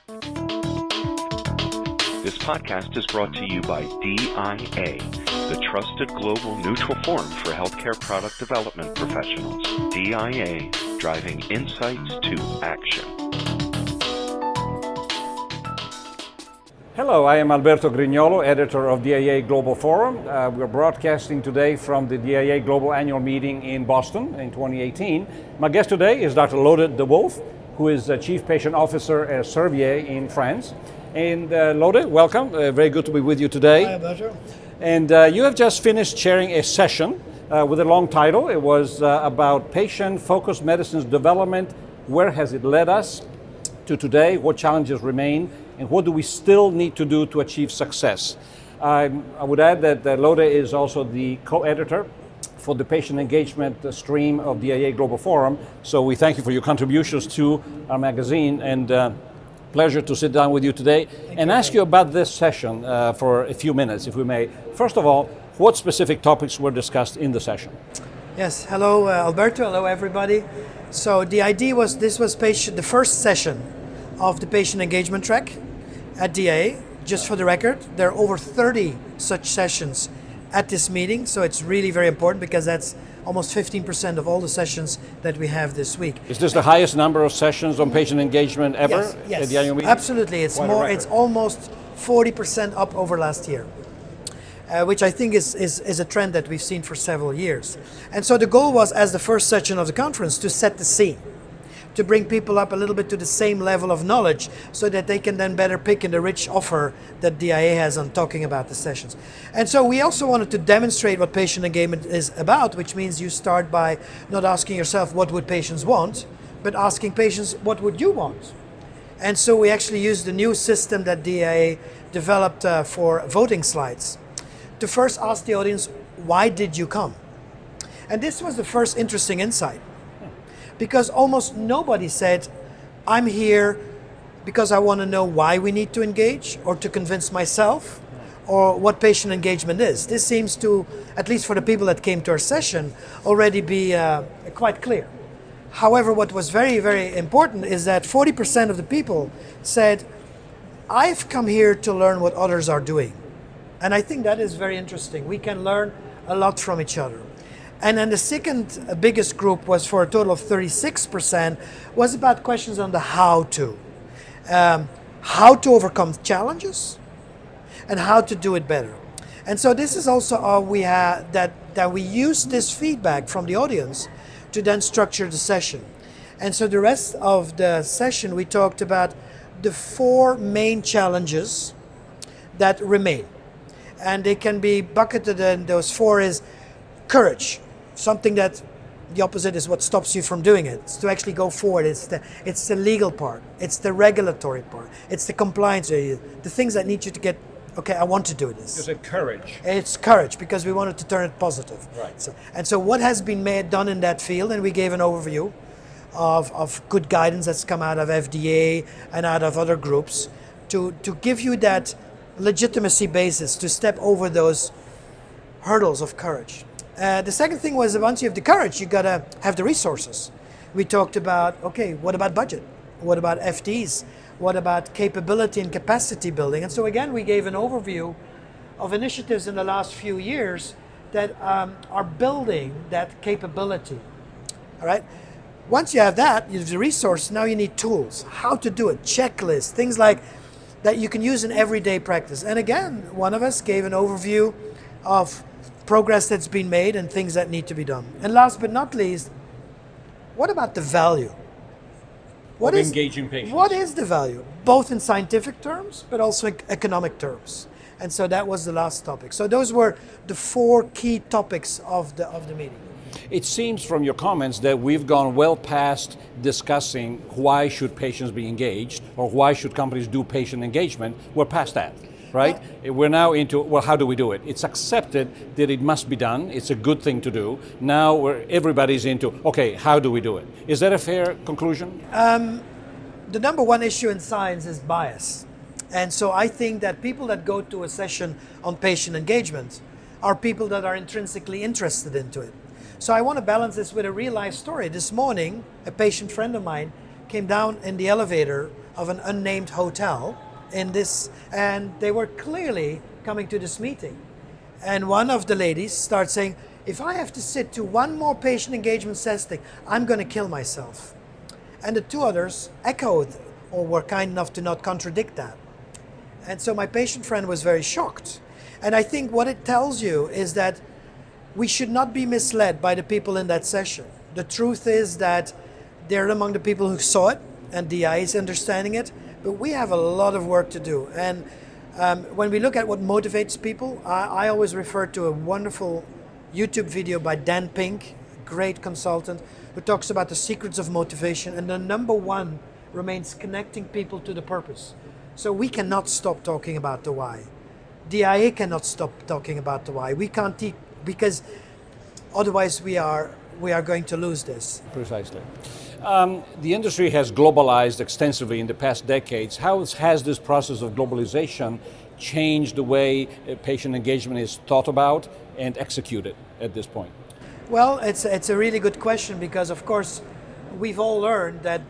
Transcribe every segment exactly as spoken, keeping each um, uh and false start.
This podcast is brought to you by D I A, the trusted global neutral forum for healthcare product development professionals. D I A, driving insights to action. Hello, I am Alberto Grignolo, editor of D I A Global Forum. Uh, we're broadcasting today from the D I A Global Annual Meeting in Boston in twenty eighteen. My guest today is Doctor Lode de Wolf, who is uh, Chief Patient Officer at Servier in France. And uh, Lode, welcome. Uh, very good to be with you today. Hi, Alberto. And uh, you have just finished chairing a session uh, with a long title. It was uh, about patient-focused medicine's development. Where has it led us to today? What challenges remain? And what do we still need to do to achieve success? Um, I would add that uh, Lode is also the co-editor for the patient engagement uh, stream of D I A Global Forum. So we thank you for your contributions to our magazine, and uh, pleasure to sit down with you today thank and you ask you about this session uh, for a few minutes, if we may. First of all, what specific topics were discussed in the session? Yes, hello uh, Alberto, hello everybody. So the idea was this was patient, the first session of the patient engagement track at D I A. Just for the record, there are over thirty such sessions at this meeting, so it's really very important because that's almost fifteen percent of all the sessions that we have this week. Is this the highest number of sessions on patient engagement ever yes, yes, at the annual meeting? Absolutely. It's Quite more. It's almost forty percent up over last year, uh, which I think is, is is a trend that we've seen for several years. And so the goal was, as the first session of the conference, to set the scene, to bring people up a little bit to the same level of knowledge so that they can then better pick in the rich offer that D I A has on talking about the sessions. And so we also wanted to demonstrate what patient engagement is about, which means you start by not asking yourself what would patients want, but asking patients what would you want. And so we actually used the new system that D I A developed uh, for voting slides to first ask the audience, why did you come? And this was the first interesting insight, because almost nobody said, I'm here because I want to know why we need to engage, or to convince myself, or what patient engagement is. This seems to, at least for the people that came to our session, already be uh, quite clear. However, what was very, very important is that forty percent of the people said, I've come here to learn what others are doing. And I think that is very interesting. We can learn a lot from each other. And then the second biggest group was, for a total of thirty-six percent, was about questions on the how to. Um, how to overcome challenges and how to do it better. And so this is also how we have, that, that we use this feedback from the audience to then structure the session. And so the rest of the session we talked about the four main challenges that remain. And they can be bucketed in those four is courage. Something that the opposite is what stops you from doing it. It's to actually go forward. It's the it's the legal part. It's the regulatory part. It's the compliance area. The things that need you to get, okay, I want to do this. You said courage. It's courage, because we wanted to turn it positive. Right. So, and so what has been made, done in that field, and we gave an overview of, of good guidance that's come out of F D A and out of other groups to, to give you that legitimacy basis to step over those hurdles of courage. Uh, the second thing was, once you have the courage, you gotta have the resources. We talked about, okay, what about budget? What about F Ts? What about capability and capacity building? And so again, we gave an overview of initiatives in the last few years that um, are building that capability. All right. Once you have that, you have the resource. Now you need tools, how to do it, checklists, things like that you can use in everyday practice. And again, one of us gave an overview of progress that's been made and things that need to be done. And last but not least, what about the value? What of is engaging patients? What is the value, both in scientific terms, but also in economic terms? And so that was the last topic. So those were the four key topics of the of the meeting. It seems from your comments that we've gone well past discussing why should patients be engaged or why should companies do patient engagement. We're past that, right? Yeah. We're now into, well, how do we do it? It's accepted that it must be done. It's a good thing to do. Now we're, everybody's into, okay, how do we do it? Is that a fair conclusion? Um, the number one issue in science is bias. And so I think that people that go to a session on patient engagement are people that are intrinsically interested into it. So I want to balance this with a real life story. This morning, a patient friend of mine came down in the elevator of an unnamed hotel in this, and they were clearly coming to this meeting. And one of the ladies starts saying, if I have to sit to one more patient engagement session, I'm going to kill myself. And the two others echoed or were kind enough to not contradict that. And so my patient friend was very shocked. And I think what it tells you is that we should not be misled by the people in that session. The truth is that they're among the people who saw it, and D I is understanding it, but we have a lot of work to do. And um, when we look at what motivates people, I, I always refer to a wonderful YouTube video by Dan Pink, great consultant, who talks about the secrets of motivation, and the number one remains connecting people to the purpose. So we cannot stop talking about the why. D I A cannot stop talking about the why. We can't teach, because otherwise we are we are going to lose this. Precisely. Um, the industry has globalized extensively in the past decades. How has this process of globalization changed the way patient engagement is thought about and executed at this point? Well, it's, it's a really good question, because of course we've all learned that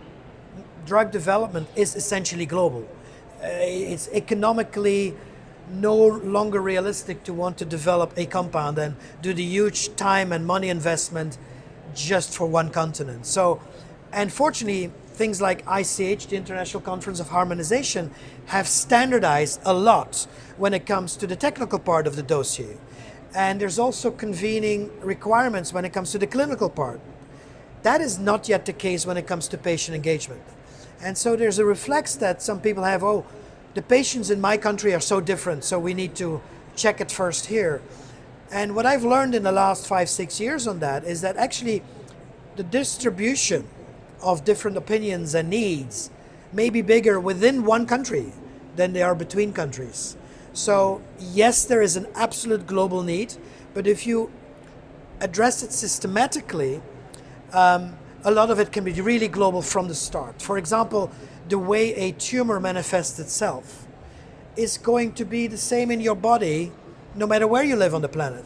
drug development is essentially global. Uh, it's economically no longer realistic to want to develop a compound and do the huge time and money investment just for one continent. So, and fortunately, things like I C H, the International Conference of Harmonization, have standardized a lot when it comes to the technical part of the dossier. And there's also convening requirements when it comes to the clinical part. That is not yet the case when it comes to patient engagement. And so there's a reflex that some people have, oh, the patients in my country are so different, so we need to check it first here. And what I've learned in the last five, six years on that is that actually the distribution of different opinions and needs may be bigger within one country than they are between countries. So yes, there is an absolute global need, but if you address it systematically, um, a lot of it can be really global from the start. For example, the way a tumor manifests itself is going to be the same in your body no matter where you live on the planet.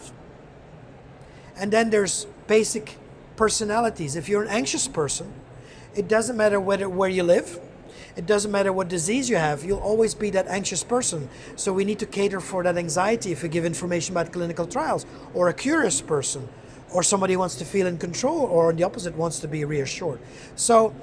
And then there's basic personalities. If you're an anxious person, it doesn't matter whether, where you live, it doesn't matter what disease you have, you'll always be that anxious person. So we need to cater for that anxiety if we give information about clinical trials, or a curious person, or somebody who wants to feel in control, or on the opposite, wants to be reassured. So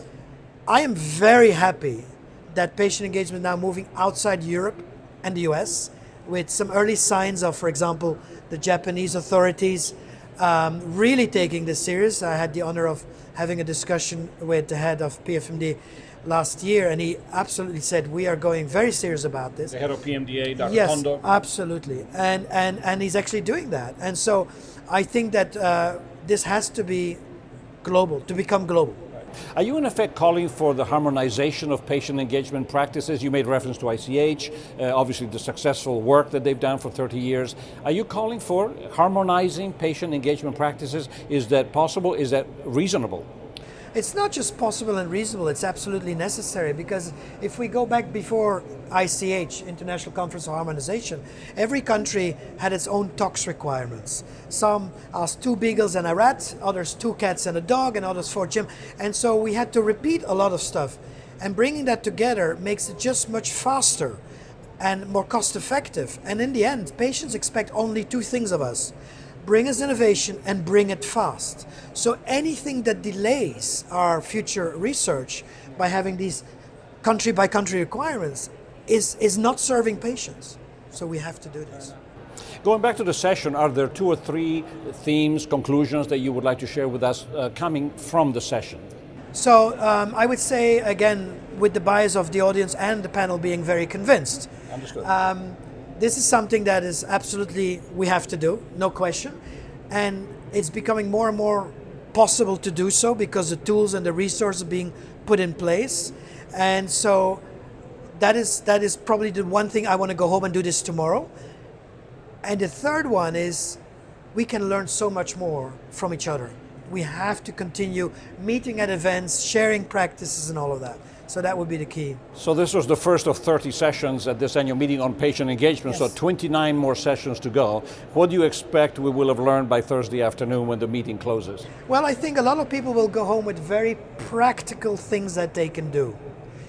I am very happy that patient engagement is now moving outside Europe and the U S, with some early signs of, for example, the Japanese authorities um, really taking this serious. I had the honor of having a discussion with the head of P F M D last year, and he absolutely said, we are going very serious about this. The head of P M D A, Doctor Yes, Kondo. absolutely. And, and, and he's actually doing that. And so I think that uh, this has to be global, to become global. Are you in effect calling for the harmonization of patient engagement practices? You made reference to I C H, uh, obviously the successful work that they've done for thirty years. Are you calling for harmonizing patient engagement practices? Is that possible? Is that reasonable? It's not just possible and reasonable, it's absolutely necessary, because if we go back before I C H, International Conference of Harmonization, every country had its own tox requirements. Some asked two beagles and a rat, others two cats and a dog, and others four chim. And so we had to repeat a lot of stuff. And bringing that together makes it just much faster and more cost effective. And in the end, patients expect only two things of us: bring us innovation and bring it fast. So anything that delays our future research by having these country by country requirements is, is not serving patients. So we have to do this. Going back to the session, are there two or three themes, conclusions that you would like to share with us uh, coming from the session? So um, I would say, again, with the bias of the audience and the panel being very convinced, Understood. Um, this is something that is absolutely, we have to do, no question. And it's becoming more and more possible to do so because the tools and the resources are being put in place. And so that is, that is probably the one thing I want to go home and do this tomorrow. And the third one is we can learn so much more from each other. We have to continue meeting at events, sharing practices and all of that. So that would be the key. So this was the first of thirty sessions at this annual meeting on patient engagement, Yes. so twenty-nine more sessions to go. What do you expect we will have learned by Thursday afternoon when the meeting closes? Well, I think a lot of people will go home with very practical things that they can do.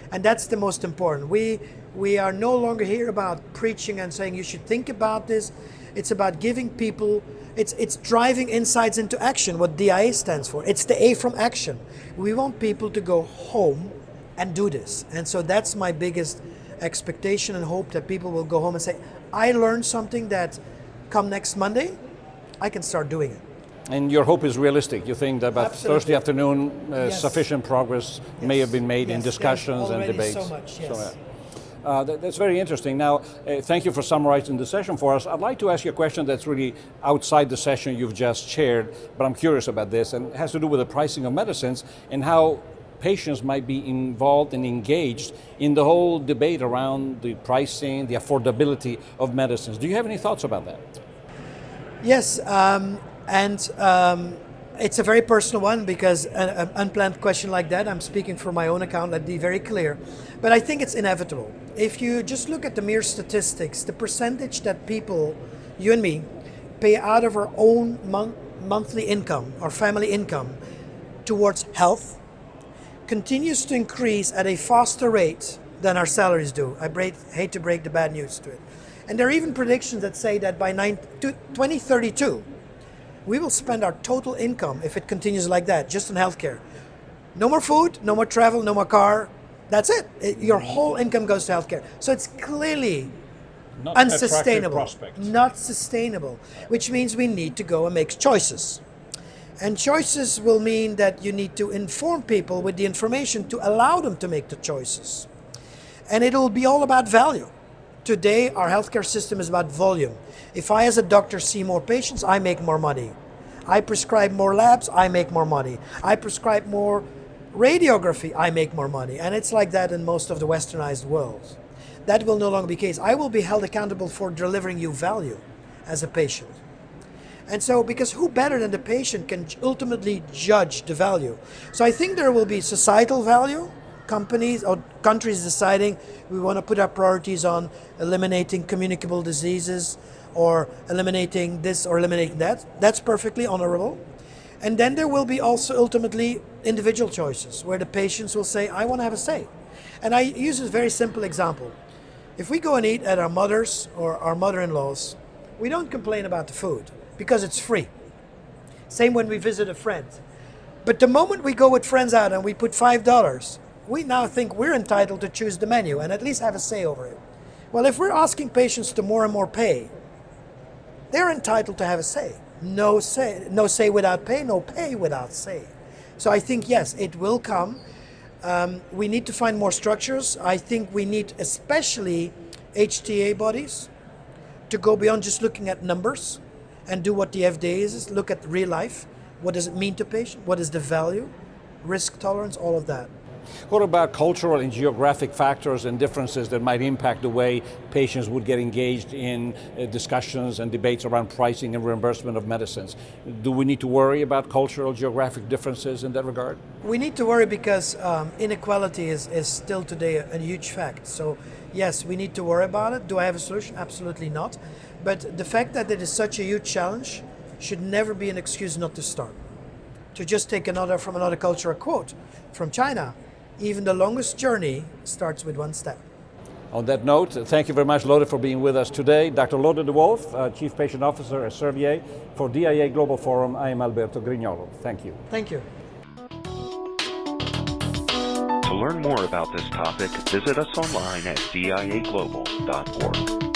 And that's the most important. We, we are no longer here about preaching and saying you should think about this. It's about giving people, it's, it's driving insights into action, what D I A stands for. It's the A from action. We want people to go home and do this. And so that's my biggest expectation and hope, that people will go home and say, I learned something that come next Monday, I can start doing it. And your hope is realistic. You think that by Absolutely. Thursday afternoon, uh, Yes. sufficient progress Yes. may have been made Yes. in discussions Yes. and Already debates. so much, yes. uh, Uh, that, that's very interesting. Now, uh, thank you for summarizing the session for us. I'd like to ask you a question that's really outside the session you've just shared, but I'm curious about this, and it has to do with the pricing of medicines and how patients might be involved and engaged in the whole debate around the pricing, the affordability of medicines. Do you have any thoughts about that? Yes, um, and um, it's a very personal one, because an, an unplanned question like that, I'm speaking for my own account, let's be very clear, but I think it's inevitable. If you just look at the mere statistics, the percentage that people, you and me, pay out of our own mon- monthly income, our family income, towards health, continues to increase at a faster rate than our salaries do. I break, hate to break the bad news to it. And there are even predictions that say that by twenty thirty-two, we will spend our total income, if it continues like that, just on healthcare. No more food, no more travel, no more car. That's it. it your whole income goes to healthcare. So it's clearly Not unsustainable. prospect. Not sustainable, which means we need to go and make choices. And choices will mean that you need to inform people with the information to allow them to make the choices. And it will be all about value. Today, our healthcare system is about volume. If I, as a doctor, see more patients, I make more money. I prescribe more labs, I make more money. I prescribe more radiography, I make more money. And it's like that in most of the westernized world. That will no longer be the case. I will be held accountable for delivering you value as a patient. And so, because who better than the patient can ultimately judge the value? So I think there will be societal value, companies or countries deciding we want to put our priorities on eliminating communicable diseases or eliminating this or eliminating that. That's perfectly honorable. And then there will be also ultimately individual choices where the patients will say, I want to have a say. And I use a very simple example. If we go and eat at our mother's or our mother-in-law's, we don't complain about the food because it's free. Same when we visit a friend. But the moment we go with friends out and we put five dollars, we now think we're entitled to choose the menu and at least have a say over it. Well, if we're asking patients to more and more pay, they're entitled to have a say. No say, no say without pay, no pay without say. So I think, yes, it will come. Um, we need to find more structures. I think we need especially H T A bodies to go beyond just looking at numbers and do what the F D A is, look at real life. What does it mean to patient? What is the value? Risk tolerance, all of that. What about cultural and geographic factors and differences that might impact the way patients would get engaged in uh, discussions and debates around pricing and reimbursement of medicines? Do we need to worry about cultural, geographic differences in that regard? We need to worry because um, inequality is, is still today a, a huge fact. So yes, we need to worry about it. Do I have a solution? Absolutely not. But the fact that it is such a huge challenge should never be an excuse not to start. To just take another from another culture, a quote from China. Even the longest journey starts with one step. On that note, thank you very much, Lode, for being with us today. Doctor Lode de Wolf, uh, Chief Patient Officer at Servier. For D I A Global Forum, I am Alberto Grignolo. Thank you. Thank you. To learn more about this topic, visit us online at D I A global dot org.